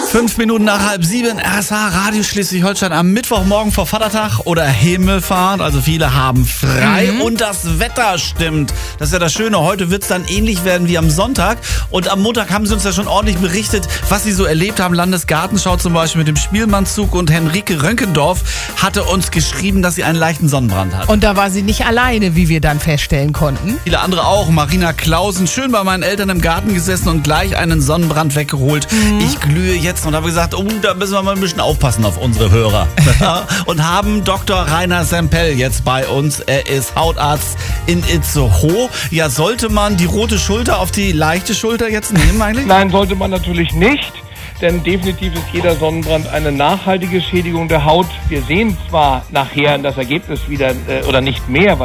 5 Minuten nach 6:30, RSH Radio Schleswig-Holstein am Mittwochmorgen vor Vatertag oder Himmelfahrt. Also viele haben frei und das Wetter stimmt. Das ist ja das Schöne. Heute wird es dann ähnlich werden wie am Sonntag. Und am Montag haben sie uns ja schon ordentlich berichtet, was sie so erlebt haben. Landesgartenschau zum Beispiel mit dem Spielmannszug. Und Henrike Rönkendorf hatte uns geschrieben, dass sie einen leichten Sonnenbrand hat. Und da war sie nicht alleine, wie wir dann feststellen konnten. Viele andere auch. Marina Klausen, schön bei meinen Eltern im Garten gesessen und gleich einen Sonnenbrand weggeholt. Ich glühe jetzt und habe gesagt, da müssen wir mal ein bisschen aufpassen auf unsere Hörer. Und haben Dr. Rainer Sempel jetzt bei uns. Er ist Hautarzt in Itzehoe. Ja, sollte man die rote Schulter auf die leichte Schulter jetzt nehmen eigentlich? Nein, sollte man natürlich nicht. Denn definitiv ist jeder Sonnenbrand eine nachhaltige Schädigung der Haut. Wir sehen zwar nachher das Ergebnis wieder oder nicht mehr,